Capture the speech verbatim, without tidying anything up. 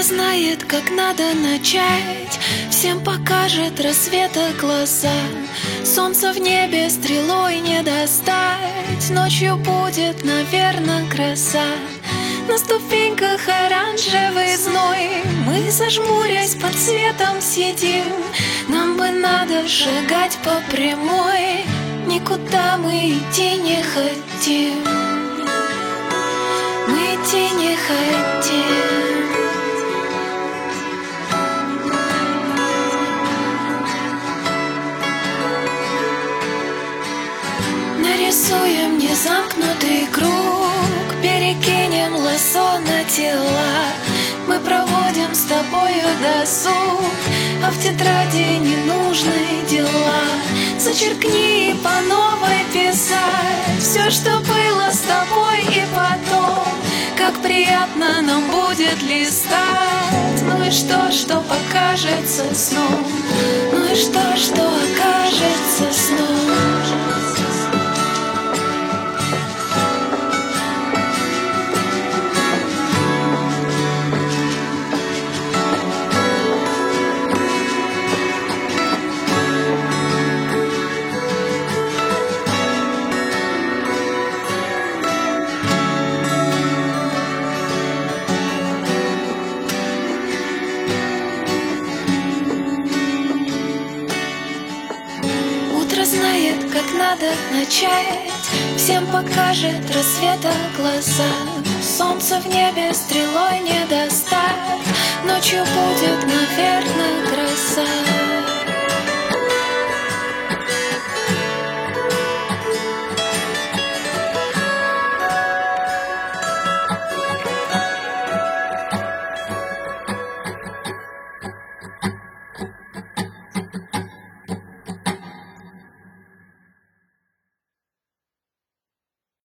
знает, как надо начать, всем покажет рассвета глаза. Солнце в небе стрелой не достать, ночью будет, наверно, гроза. На ступеньках оранжевый зной, мы, зажмурясь, под светом сидим. Нам бы надо шагать по прямой, никуда мы идти не хотим. Мы идти не хотим. Нарисуем незамкнутый круг, перекинем лассо на тела. Мы проводим с тобою досуг, а в тетради ненужные дела. Зачеркни и по новой писать все, что было с тобой, и потом как приятно нам будет листать. Ну и что, что покажется сном? Ну и что, что окажется сном? Знает, как надо начать, всем покажет рассвета глаза. Солнце в небе стрелой не достать, ночью будет, наверно, гроза.